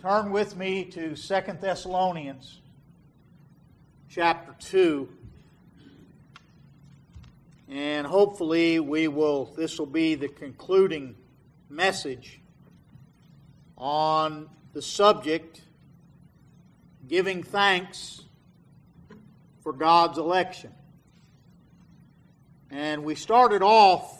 Turn with me to 2 Thessalonians chapter 2. And hopefully this will be the concluding message on the subject, giving thanks for God's election. And we started off,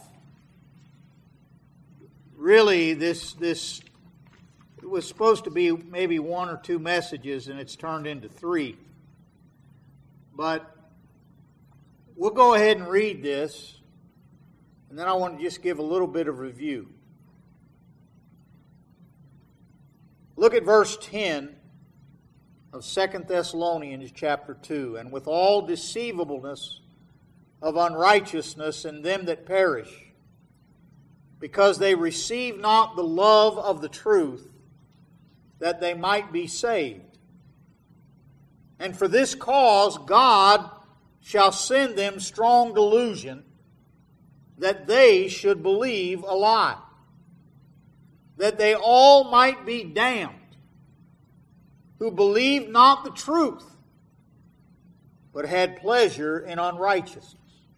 really, this it was supposed to be maybe one or two messages, and it's turned into three. But we'll go ahead and read this, and then I want to just give a little bit of review. Look at verse 10 of 2 Thessalonians chapter 2. And with all deceivableness of unrighteousness in them that perish, because they receive not the love of the truth, that they might be saved. And for this cause God shall send them strong delusion, that they should believe a lie, that they all might be damned, who believed not the truth, but had pleasure in unrighteousness.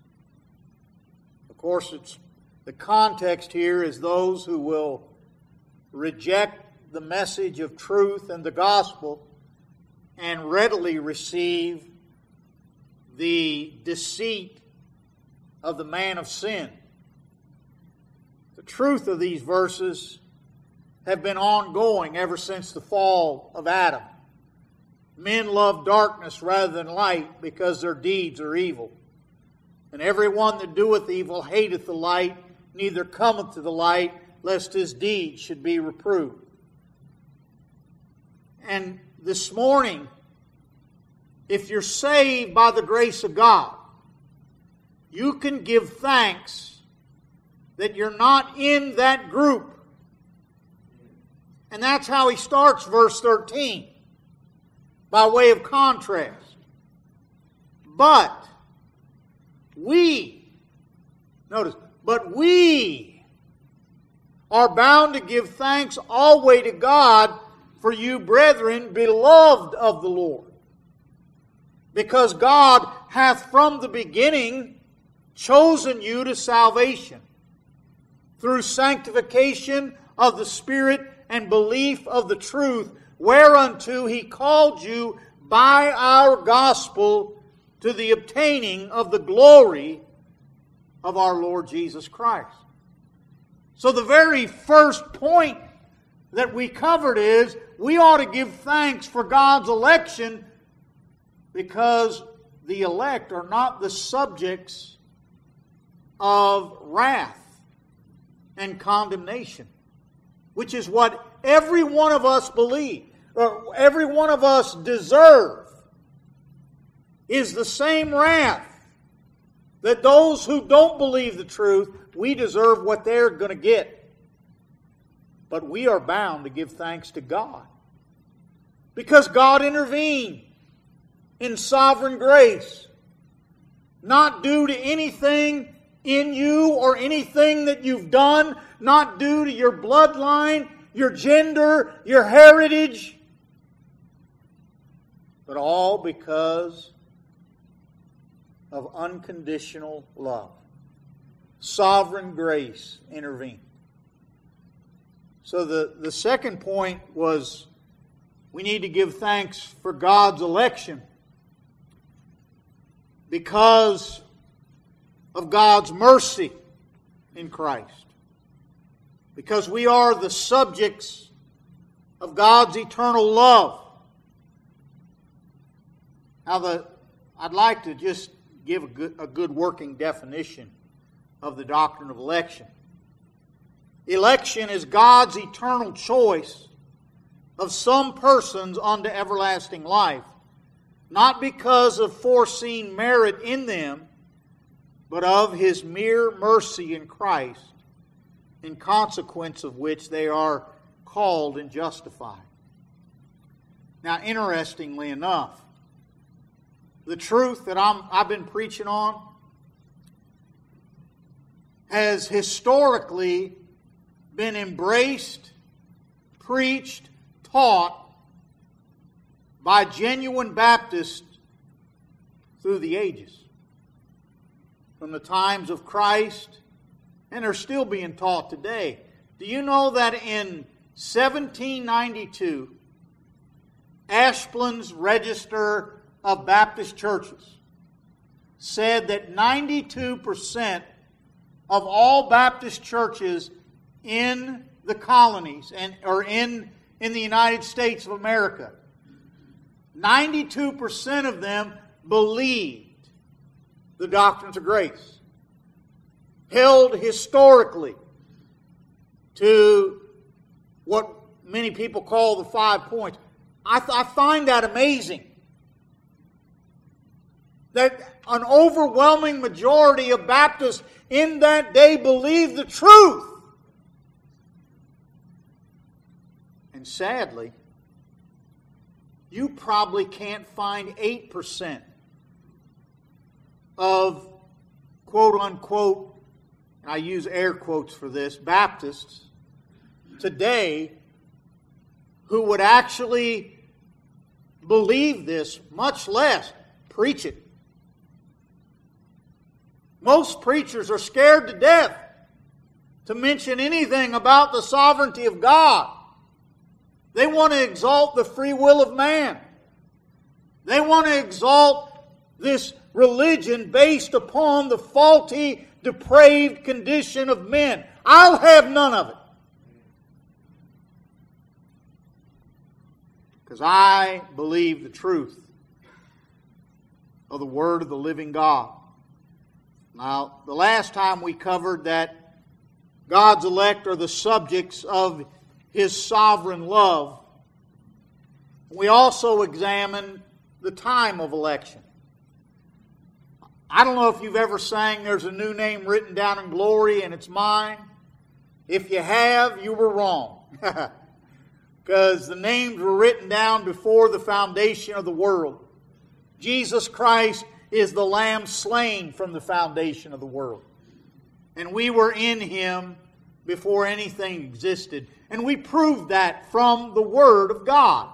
Of course, the context here is those who will reject the message of truth and the gospel and readily receive the deceit of the man of sin. The truth of these verses have been ongoing ever since the fall of Adam. Men love darkness rather than light because their deeds are evil. And every one that doeth evil hateth the light, neither cometh to the light, lest his deeds should be reproved. And this morning, if you're saved by the grace of God, you can give thanks that you're not in that group. And that's how he starts verse 13, by way of contrast. But we are bound to give thanks always to God for you, brethren, beloved of the Lord, because God hath from the beginning chosen you to salvation, through sanctification of the Spirit and belief of the truth, whereunto He called you by our gospel to the obtaining of the glory of our Lord Jesus Christ. So the very first point that we covered is we ought to give thanks for God's election, because the elect are not the subjects of wrath and condemnation, which is what every one of us believe, or every one of us deserve, is the same wrath that those who don't believe the truth, we deserve what they're going to get. But we are bound to give thanks to God, because God intervened in sovereign grace, not due to anything in you or anything that you've done, not due to your bloodline, your gender, your heritage, but all because of unconditional love. Sovereign grace intervened. So the second point was we need to give thanks for God's election because of God's mercy in Christ. Because we are the subjects of God's eternal love. Now, I'd like to just give a good working definition of the doctrine of election. Election is God's eternal choice of some persons unto everlasting life, not because of foreseen merit in them, but of His mere mercy in Christ, in consequence of which they are called and justified. Now, interestingly enough, the truth that I've been preaching on has historically been embraced, preached, taught by genuine Baptists through the ages. From the times of Christ, and they're still being taught today. Do you know that in 1792, Ashland's Register of Baptist Churches said that 92% of all Baptist churches in the colonies or in the United States of America, 92% of them believed the doctrines of grace, held historically to what many people call the 5 points. I find that amazing. That an overwhelming majority of Baptists in that day believed the truth. And sadly, you probably can't find 8% of quote-unquote, and I use air quotes for this, Baptists today who would actually believe this, much less preach it. Most preachers are scared to death to mention anything about the sovereignty of God. They want to exalt the free will of man. They want to exalt this religion based upon the faulty, depraved condition of men. I'll have none of it. Because I believe the truth of the Word of the living God. Now, the last time we covered that God's elect are the subjects of His sovereign love, we also examined the time of election. I don't know if you've ever sang "There's a New Name Written Down in Glory and It's Mine." If you have, you were wrong. Because the names were written down before the foundation of the world. Jesus Christ is the Lamb slain from the foundation of the world. And we were in Him before anything existed. And we proved that from the Word of God.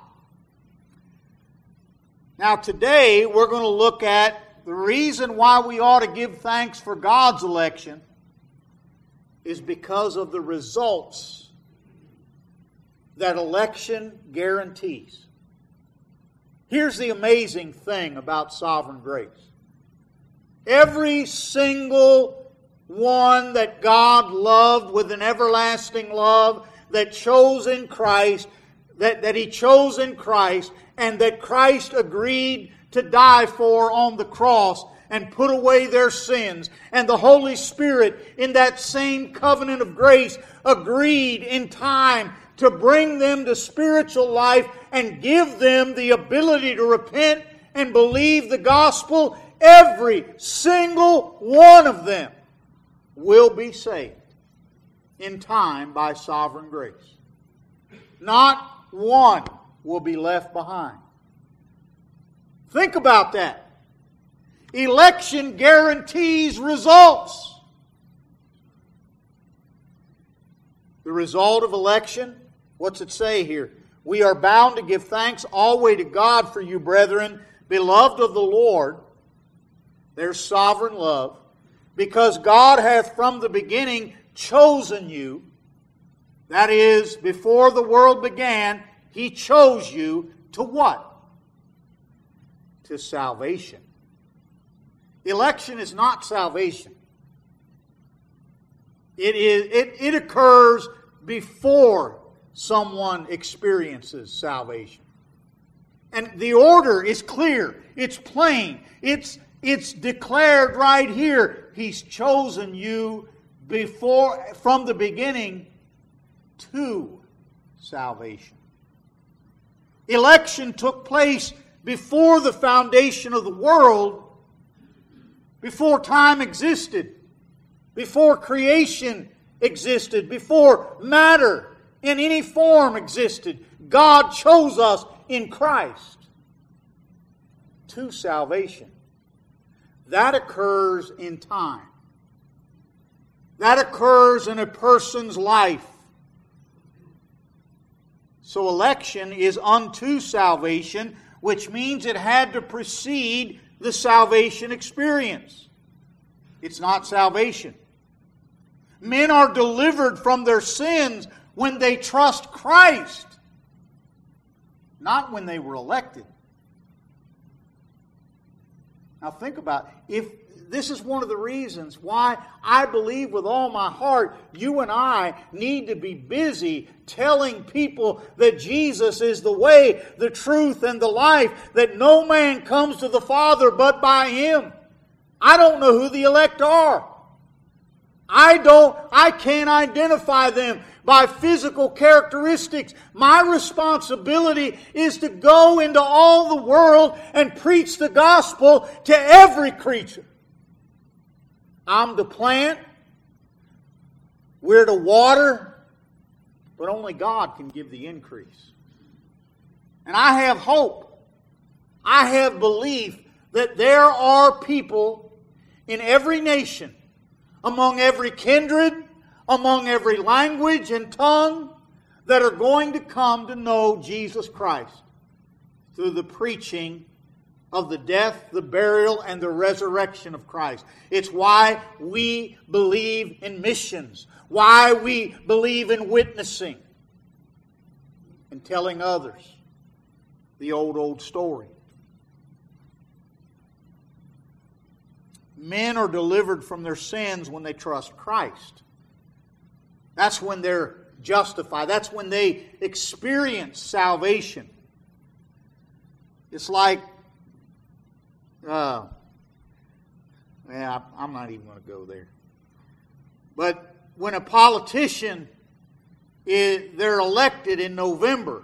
Now today we're going to look at the reason why we ought to give thanks for God's election is because of the results that election guarantees. Here's the amazing thing about sovereign grace. Every single one that God loved with an everlasting love, that chose in Christ, that He chose in Christ, and that Christ agreed to die for on the cross and put away their sins. And the Holy Spirit, in that same covenant of grace, agreed in time to bring them to spiritual life and give them the ability to repent and believe the gospel. Every single one of them will be saved in time by sovereign grace. Not one will be left behind. Think about that. Election guarantees results. The result of election, what's it say here? We are bound to give thanks always to God for you, brethren, beloved of the Lord. There's sovereign love. Because God hath from the beginning chosen you. That is, before the world began, He chose you to what? To salvation. Election is not salvation. It occurs before someone experiences salvation. And the order is clear. It's plain. It's declared right here. He's chosen you from the beginning to salvation. Election took place before the foundation of the world, before time existed, before creation existed, before matter in any form existed. God chose us in Christ to salvation. That occurs in time. That occurs in a person's life. So election is unto salvation, which means it had to precede the salvation experience. It's not salvation. Men are delivered from their sins when they trust Christ, not when they were elected. Now think about it. This is one of the reasons why I believe with all my heart you and I need to be busy telling people that Jesus is the way, the truth, and the life, that no man comes to the Father but by Him. I don't know who the elect are. I can't identify them by physical characteristics. My responsibility is to go into all the world and preach the gospel to every creature. I'm to plant, we're to water, but only God can give the increase. And I have hope, I have belief that there are people in every nation, among every kindred, among every language and tongue, that are going to come to know Jesus Christ through the preaching of the death, the burial, and the resurrection of Christ. It's why we believe in missions, why we believe in witnessing and telling others the old story. Men are delivered from their sins when they trust Christ. That's when they're justified. That's when they experience salvation. It's like, I'm not even going to go there. But when a politician, they're elected in November,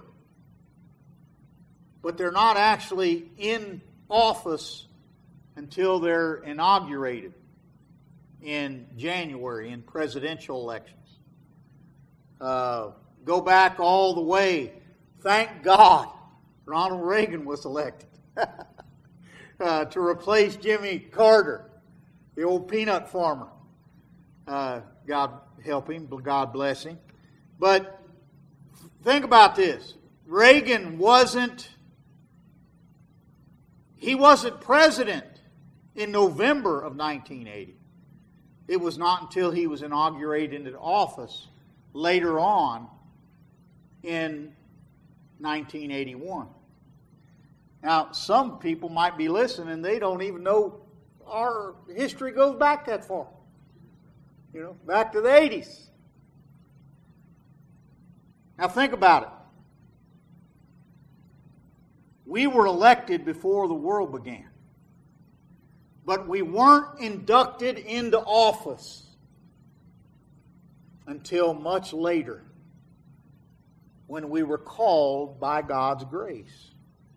but they're not actually in office until they're inaugurated in January in presidential elections. Go back all the way. Thank God Ronald Reagan was elected to replace Jimmy Carter, the old peanut farmer. God help him, God bless him. But think about this. Reagan wasn't president in November of 1980. It was not until he was inaugurated into office later on in 1981. Now, some people might be listening and they don't even know our history goes back that far. Back to the 80s. Now think about it. We were elected before the world began. But we weren't inducted into office until much later, when we were called by God's grace.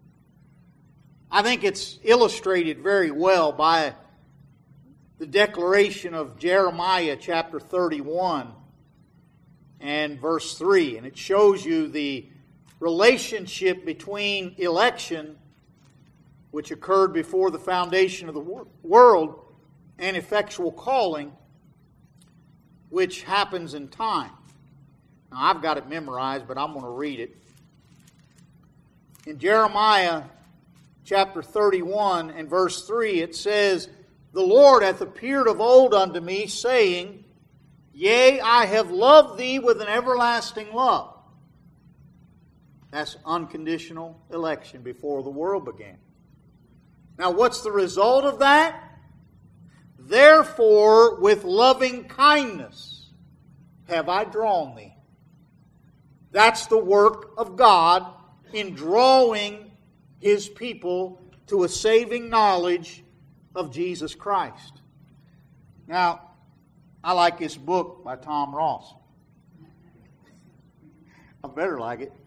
I think it's illustrated very well by the declaration of Jeremiah chapter 31 and verse 3. And it shows you the relationship between election, which occurred before the foundation of the world, and effectual calling, which happens in time. Now, I've got it memorized, but I'm going to read it. In Jeremiah chapter 31 and verse 3, it says, "The Lord hath appeared of old unto me, saying, Yea, I have loved thee with an everlasting love." That's unconditional election before the world began. Now, what's the result of that? "Therefore, with loving kindness have I drawn thee." That's the work of God in drawing His people to a saving knowledge of Jesus Christ. Now, I like this book by Tom Ross. I better like it.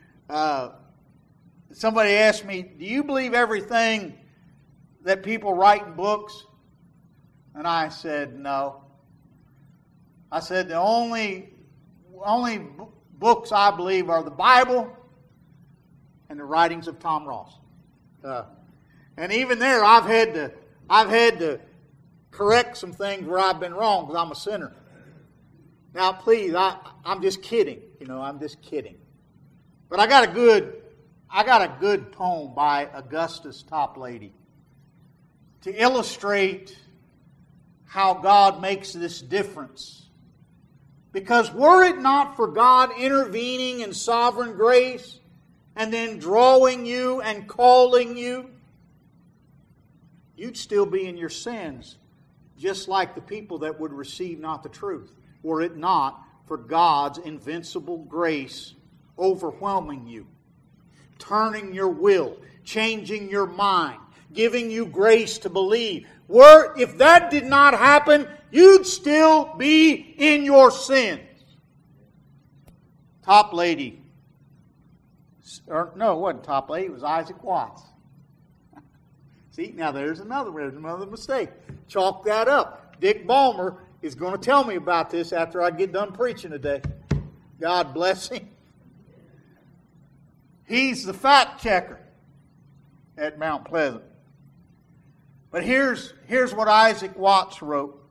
Somebody asked me, "Do you believe everything that people write in books?" And I said, "No." I said, "The only books I believe are the Bible and the writings of Tom Ross." And even there, I've had to correct some things where I've been wrong because I'm a sinner. Now, please, I'm just kidding. I'm just kidding. But I got a good poem by Augustus Toplady to illustrate how God makes this difference. Because were it not for God intervening in sovereign grace and then drawing you and calling you, you'd still be in your sins, just like the people that would receive not the truth, were it not for God's invincible grace overwhelming you, turning your will, changing your mind, giving you grace to believe. If that did not happen, you'd still be in your sins. Toplady, no, it wasn't Toplady, it was Isaac Watts. See, now there's another mistake. Chalk that up. Dick Ballmer is going to tell me about this after I get done preaching today. God bless him. He's the fact checker at Mount Pleasant. But here's what Isaac Watts wrote.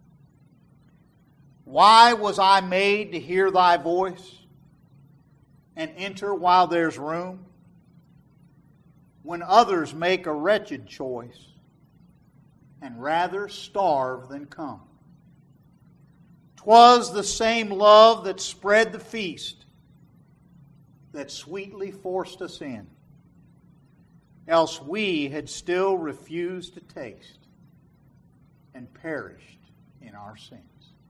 Why was I made to hear thy voice and enter while there's room, when others make a wretched choice and rather starve than come? 'Twas the same love that spread the feast that sweetly forced us in, else we had still refused to taste and perished in our sins.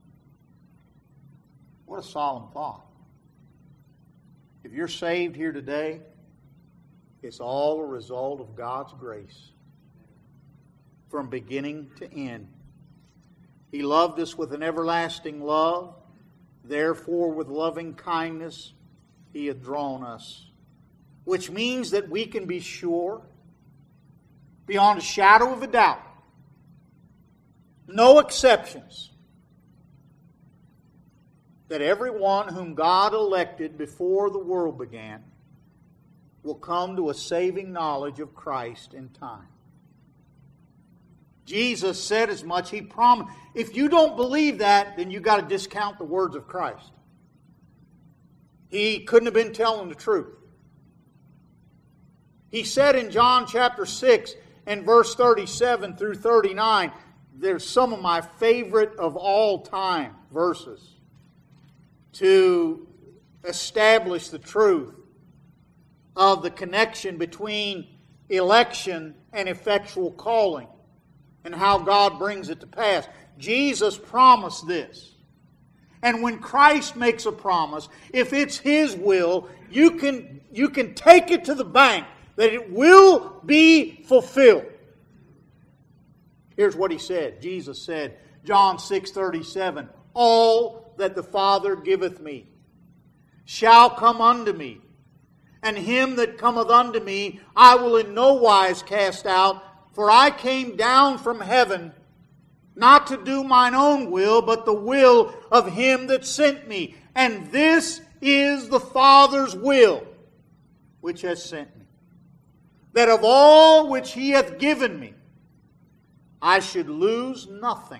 What a solemn thought. If you're saved here today, it's all a result of God's grace from beginning to end. He loved us with an everlasting love. Therefore, with loving kindness, He hath drawn us. Which means that we can be sure, beyond a shadow of a doubt, no exceptions, that everyone whom God elected before the world began will come to a saving knowledge of Christ in time. Jesus said as much. He promised. If you don't believe that, then you've got to discount the words of Christ. He couldn't have been telling the truth. He said in John chapter 6 and verse 37 through 39, there's some of my favorite of all time verses to establish the truth of the connection between election and effectual calling and how God brings it to pass. Jesus promised this. And when Christ makes a promise, if it's His will, you can take it to the bank that it will be fulfilled. Here's what He said. Jesus said, John 6:37, all that the Father giveth me shall come unto me, and him that cometh unto me I will in no wise cast out, for I came down from heaven not to do mine own will, but the will of Him that sent me. And this is the Father's will, which has sent me, that of all which He hath given me, I should lose nothing,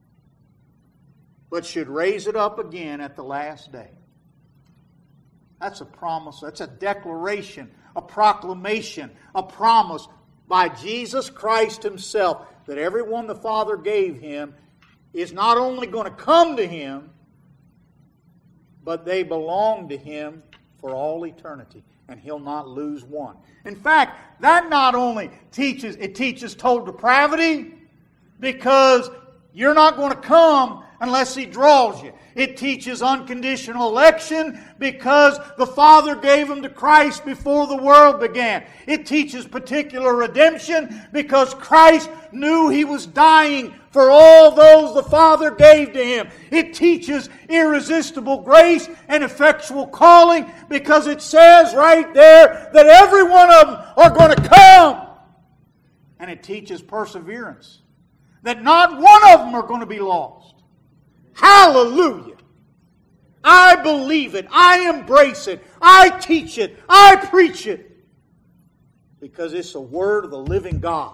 but should raise it up again at the last day. That's a promise. That's a declaration, a proclamation, a promise by Jesus Christ Himself, that everyone the Father gave Him is not only going to come to Him, but they belong to Him for all eternity, and He'll not lose one. In fact, that not only teaches total depravity, because you're not going to come unless He draws you. It teaches unconditional election because the Father gave Him to Christ before the world began. It teaches particular redemption because Christ knew He was dying for all those the Father gave to Him. It teaches irresistible grace and effectual calling because it says right there that every one of them are going to come. And it teaches perseverance, that not one of them are going to be lost. Hallelujah! I believe it. I embrace it. I teach it. I preach it. Because it's the Word of the living God,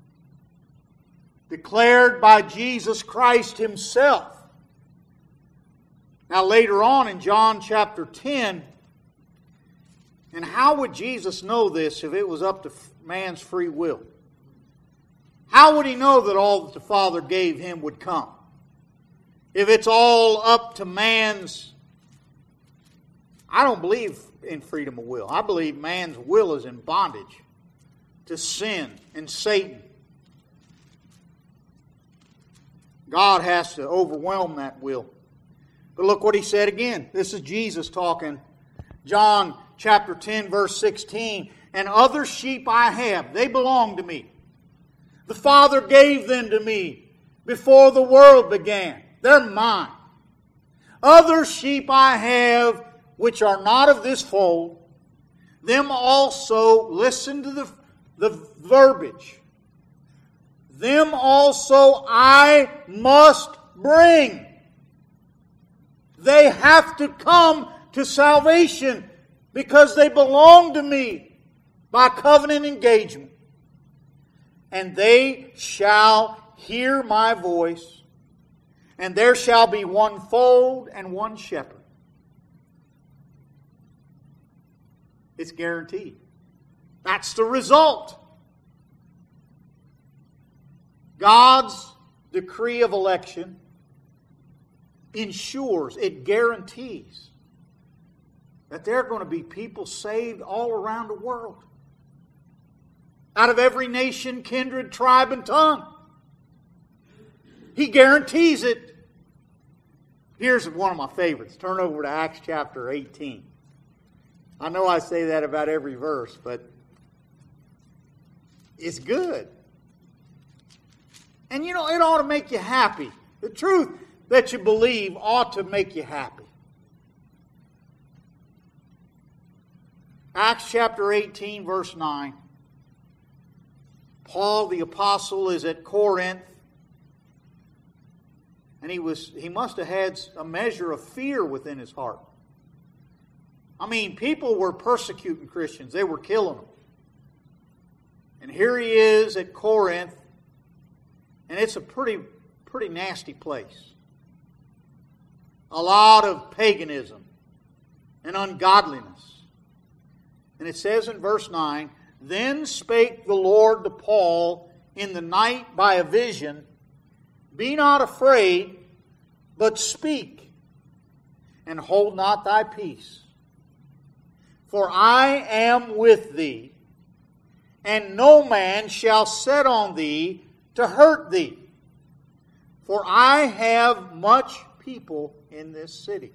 declared by Jesus Christ Himself. Now later on in John chapter 10, And how would Jesus know this if it was up to man's free will? How would He know that all that the Father gave Him would come? If it's all up to man's... I don't believe in freedom of will. I believe man's will is in bondage to sin and Satan. God has to overwhelm that will. But look what He said again. This is Jesus talking. John chapter 10, verse 16. And other sheep I have, they belong to me. The Father gave them to me before the world began. They're mine. Other sheep I have, which are not of this fold, them also, listen to the verbiage, them also I must bring. They have to come to salvation because they belong to me by covenant engagement. And they shall hear my voice, and there shall be one fold and one shepherd. It's guaranteed. That's the result. God's decree of election ensures, it guarantees that there are going to be people saved all around the world. Out of every nation, kindred, tribe, and tongue. He guarantees it. Here's one of my favorites. Turn over to Acts chapter 18. I know I say that about every verse, but it's good. And you know, it ought to make you happy. The truth that you believe ought to make you happy. Acts chapter 18, verse 9. Paul the apostle is at Corinth, and he must have had a measure of fear within his heart. I mean, people were persecuting Christians. They were killing them. And here he is at Corinth, and it's a pretty nasty place. A lot of paganism and ungodliness. And it says in verse 9, Then spake the Lord to Paul in the night by a vision, Be not afraid, but speak, and hold not thy peace. For I am with thee, and no man shall set on thee to hurt thee. For I have much people in this city.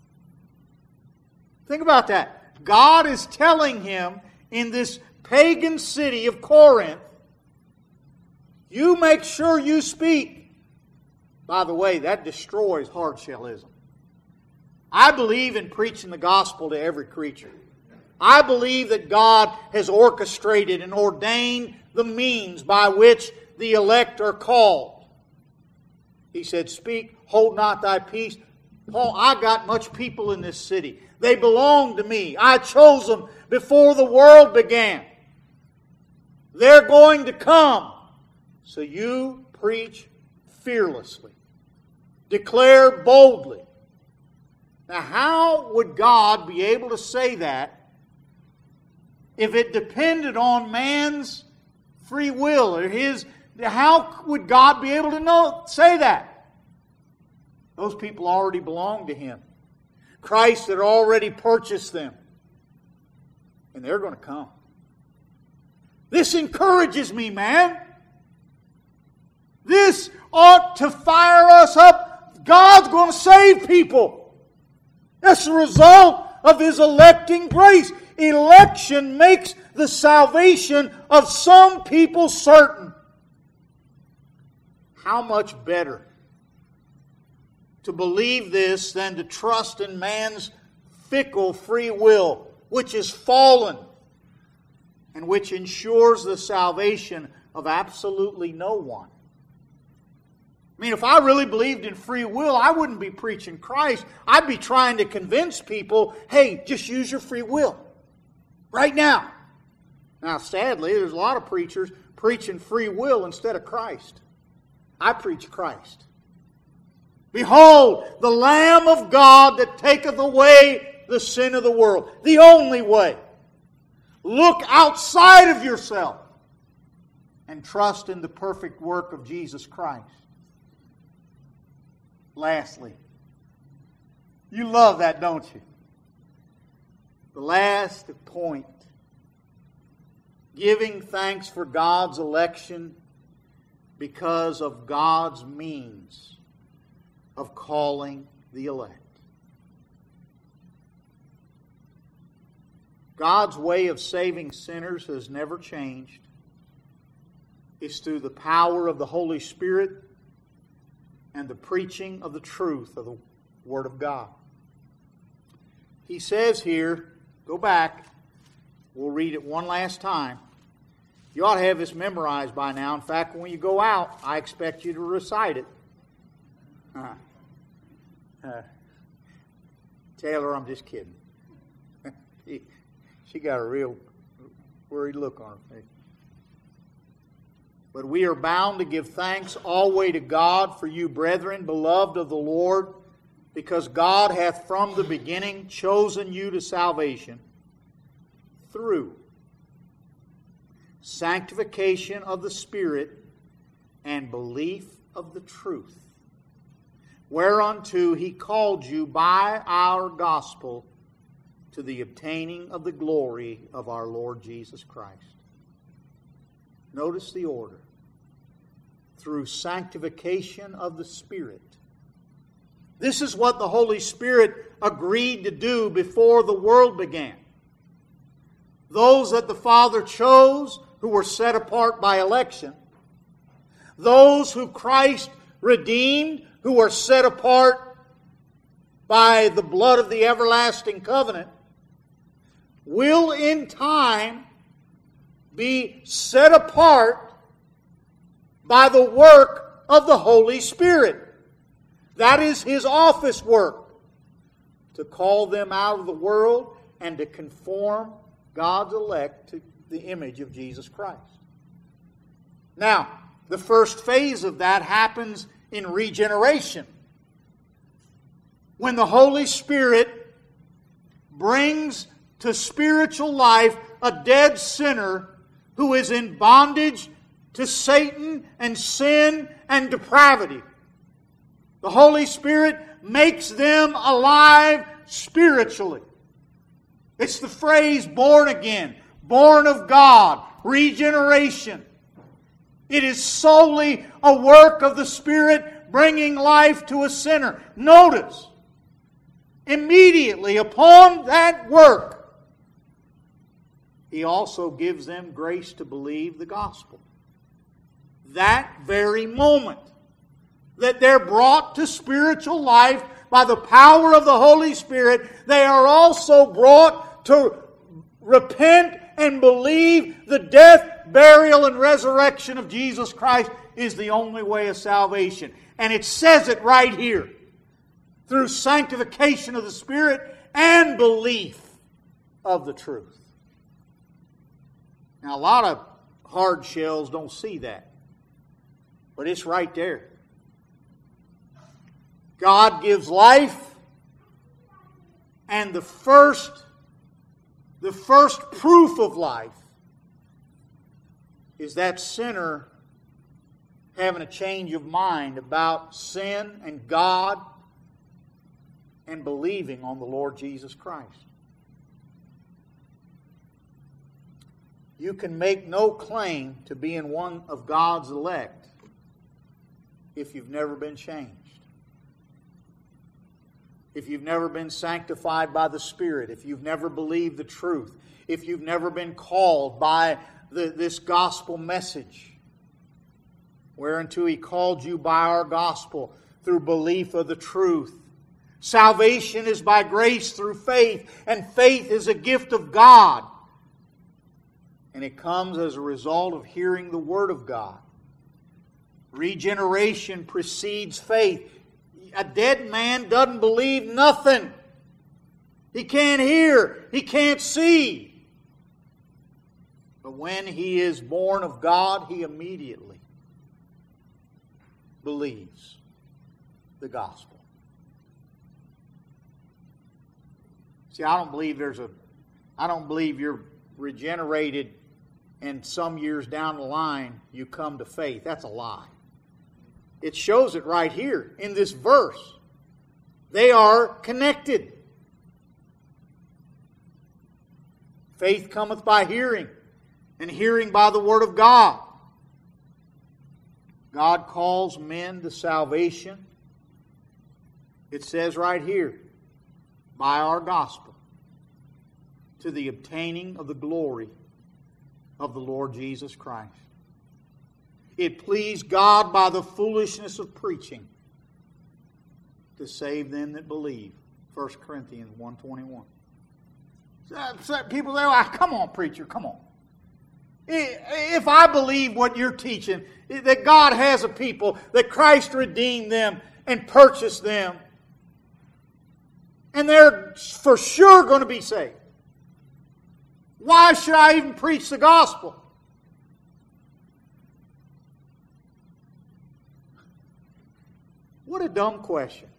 Think about that. God is telling him in this pagan city of Corinth, you make sure you speak. By the way, that destroys hardshellism. I believe in preaching the gospel to every creature. I believe that God has orchestrated and ordained the means by which the elect are called. He said, Speak, hold not thy peace. Paul, I got much people in this city. They belong to me. I chose them before the world began. They're going to come. So you preach fearlessly. Declare boldly. Now, how would God be able to say that if it depended on man's free will or his? How would God be able to say that? Those people already belong to Him. Christ had already purchased them. And they're going to come. This encourages me, man. This ought to fire us up. God's going to save people. That's the result of His electing grace. Election makes the salvation of some people certain. How much better to believe this than to trust in man's fickle free will, which is fallen and which ensures the salvation of absolutely no one. I mean, if I really believed in free will, I wouldn't be preaching Christ. I'd be trying to convince people, hey, just use your free will right now. Now, sadly, there's a lot of preachers preaching free will instead of Christ. I preach Christ. Behold, the Lamb of God that taketh away the sin of the world. The only way. Look outside of yourself and trust in the perfect work of Jesus Christ. Lastly, you love that, don't you? The last point, giving thanks for God's election because of God's means of calling the elect. God's way of saving sinners has never changed. It's through the power of the Holy Spirit and the preaching of the truth of the Word of God. He says here, go back, we'll read it one last time. You ought to have this memorized by now. In fact, when you go out, I expect you to recite it. Taylor, I'm just kidding. She got a real worried look on her face. But we are bound to give thanks always to God for you, brethren, beloved of the Lord, because God hath from the beginning chosen you to salvation through sanctification of the Spirit and belief of the truth, whereunto He called you by our gospel to the obtaining of the glory of our Lord Jesus Christ. Notice the order. Through sanctification of the Spirit. This is what the Holy Spirit agreed to do before the world began. Those that the Father chose, who were set apart by election. Those who Christ redeemed, who were set apart by the blood of the everlasting covenant, will in time be set apart by the work of the Holy Spirit. That is His office work, to call them out of the world and to conform God's elect to the image of Jesus Christ. Now, the first phase of that happens in regeneration, when the Holy Spirit brings to spiritual life a dead sinner who is in bondage to Satan and sin and depravity. The Holy Spirit makes them alive spiritually. It's the phrase born again, born of God, regeneration. It is solely a work of the Spirit bringing life to a sinner. Notice, immediately upon that work, He also gives them grace to believe the gospel. That very moment that they're brought to spiritual life by the power of the Holy Spirit, they are also brought to repent and believe the death, burial, and resurrection of Jesus Christ is the only way of salvation. And it says it right here. Through sanctification of the Spirit and belief of the truth. Now, a lot of hard shells don't see that. But it's right there. God gives life, and the first proof of life is that sinner having a change of mind about sin and God and believing on the Lord Jesus Christ. You can make no claim to being one of God's elect if you've never been changed. If you've never been sanctified by the Spirit, if you've never believed the truth, if you've never been called by this gospel message, whereunto He called you by our gospel through belief of the truth. Salvation is by grace through faith, and faith is a gift of God. And it comes as a result of hearing the Word of God. Regeneration precedes faith. A dead man doesn't believe nothing. He can't hear. He can't see. But when he is born of God, he immediately believes the gospel. See, I don't believe regenerated and some years down the line you come to faith. That's a lie. It shows it right here in this verse. They are connected. Faith cometh by hearing, and hearing by the Word of God. God calls men to salvation. It says right here, by our gospel, to the obtaining of the glory of the Lord Jesus Christ. It pleased God by the foolishness of preaching to save them that believe. 1 Corinthians 1:21. People say, well, come on, preacher, come on. If I believe what you're teaching, that God has a people, that Christ redeemed them and purchased them, and they're for sure going to be saved, why should I even preach the gospel? What a dumb question.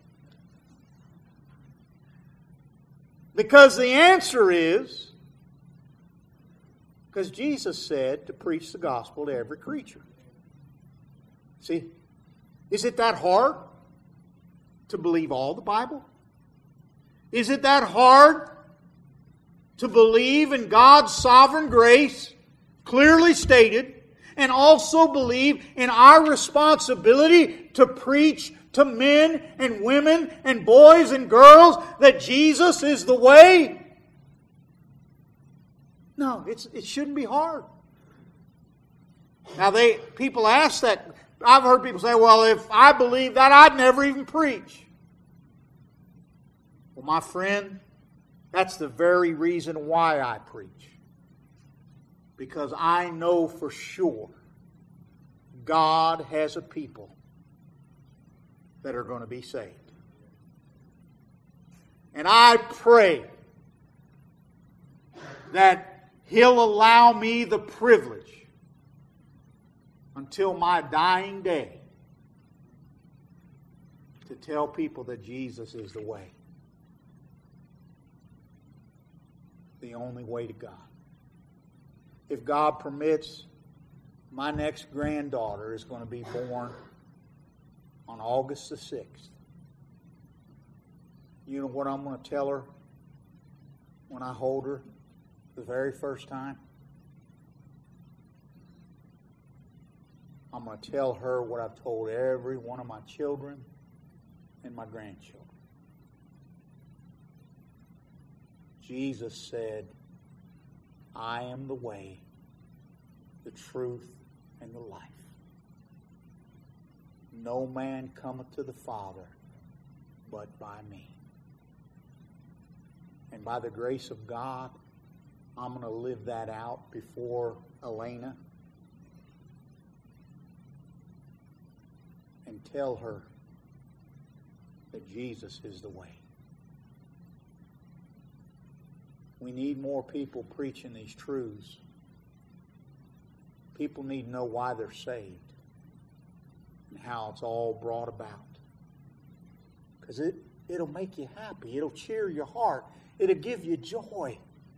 Because the answer is, because Jesus said to preach the gospel to every creature. See, is it that hard to believe all the Bible? Is it that hard to believe in God's sovereign grace, clearly stated, and also believe in our responsibility to preach to men and women and boys and girls that Jesus is the way? No, it shouldn't be hard. Now, people ask that. I've heard people say, well, if I believe that, I'd never even preach. Well, my friend, that's the very reason why I preach. Because I know for sure God has a people that are going to be saved. And I pray that He'll allow me the privilege until my dying day to tell people that Jesus is the way. The only way to God. If God permits, my next granddaughter is going to be born on August the 6th. You know what I'm going to tell her when I hold her the very first time? I'm going to tell her what I've told every one of my children and my grandchildren. Jesus said, I am the way, the truth, and the life. No man cometh to the Father but by me. And by the grace of God, I'm going to live that out before Elena and tell her that Jesus is the way. We need more people preaching these truths. People need to know why they're saved and how it's all brought about. Because it'll make you happy. It'll cheer your heart. It'll give you joy.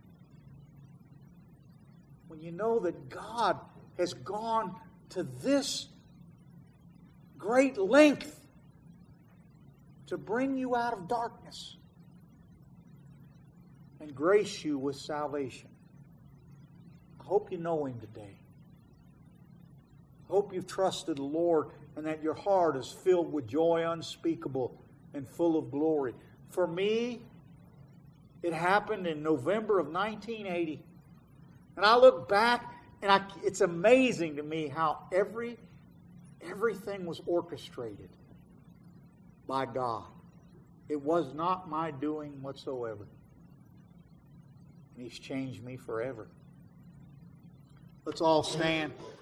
When you know that God has gone to this great length to bring you out of darkness and grace you with salvation. I hope you know Him today. I hope you've trusted the Lord and that your heart is filled with joy unspeakable and full of glory. For me, it happened in November of 1980. And I look back and it's amazing to me how everything was orchestrated by God. It was not my doing whatsoever. And He's changed me forever. Let's all stand.